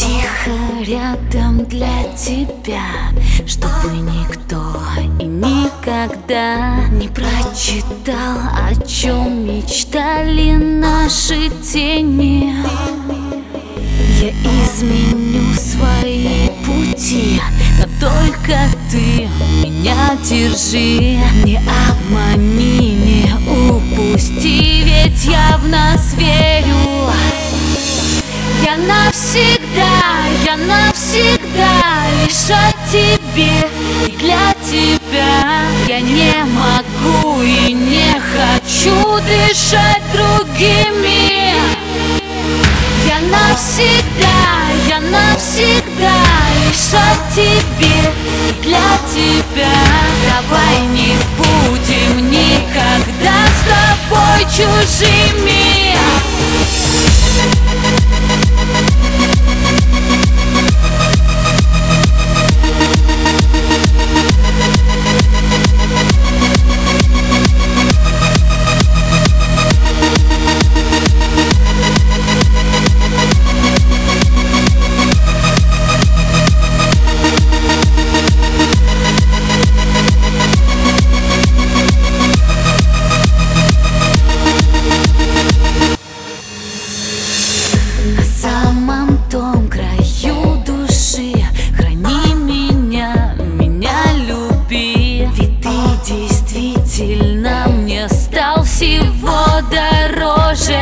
Тихо рядом для тебя, чтобы никто и никогда не прочитал, о чем мечтали наши тени. Я изменю свои пути, но только ты меня держи. Не обмани, не упусти, ведь я в нас верю. Я навсегда лишь о тебе и для тебя. Я не могу и не хочу дышать другими. Я навсегда лишь о тебе и для тебя. Давай не будем никогда с тобой чужими. На самом том краю души храни меня, меня люби. Ведь ты действительно мне стал всего дороже.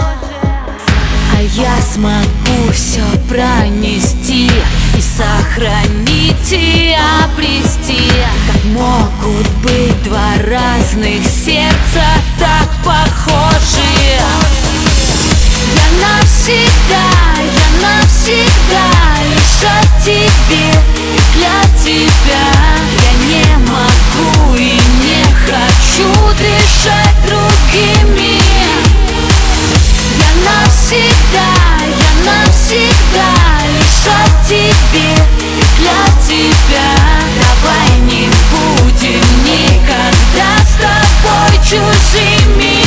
А я смогу все пронести и сохранить и обрести. Как могут быть два разных сердца так похожи? Я навсегда лишь о тебе и для тебя. Я не могу и не хочу дышать другими. Я навсегда лишь о тебе и для тебя. Давай не будем никогда с тобой чужими.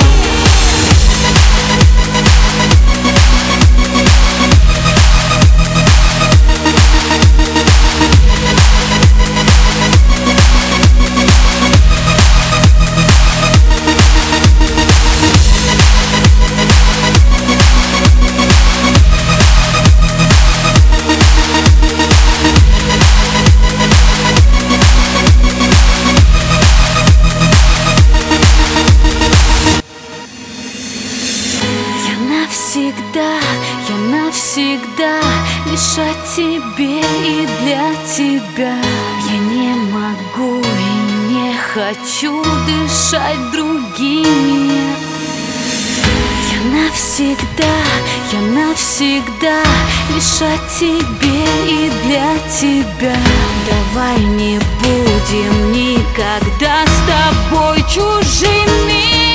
Я навсегда лишь о тебе и для тебя. Я не могу и не хочу дышать другими. Я навсегда лишь о тебе и для тебя. Давай не будем никогда с тобой чужими.